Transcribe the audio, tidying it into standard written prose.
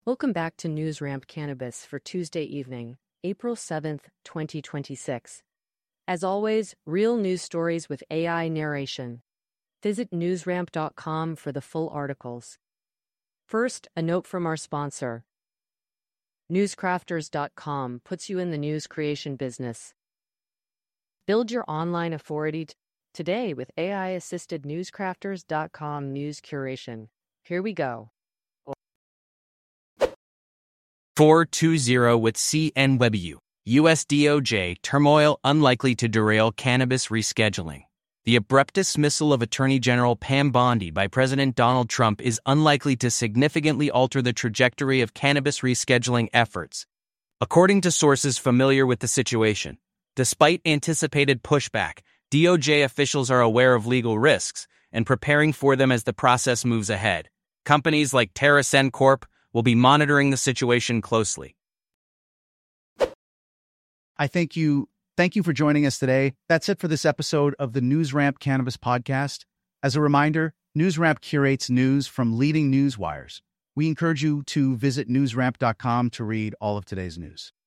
Welcome back to NewsRamp Cannabis for Tuesday evening, April 7th, 2026. As always, real news stories with AI narration. Visit newsramp.com for the full articles. First, a note from our sponsor. Newscrafters.com puts you in the news creation business. Build your online authority today with AI-assisted newscrafters.com news curation. Here we go. 420 with CNW. U.S. DOJ turmoil unlikely to derail cannabis rescheduling. The abrupt dismissal of Attorney General Pam Bondi by President Donald Trump is unlikely to significantly alter the trajectory of cannabis rescheduling efforts, according to sources familiar with the situation. Despite anticipated pushback, DOJ officials are aware of legal risks and preparing for them as the process moves ahead. Companies like TerrAscend Corp. Will be monitoring the situation closely. I thank you for joining us today. That's it for this episode of the NewsRamp Cannabis Podcast. As a reminder, NewsRamp curates news from leading news wires. We encourage you to visit newsramp.com to read all of today's news.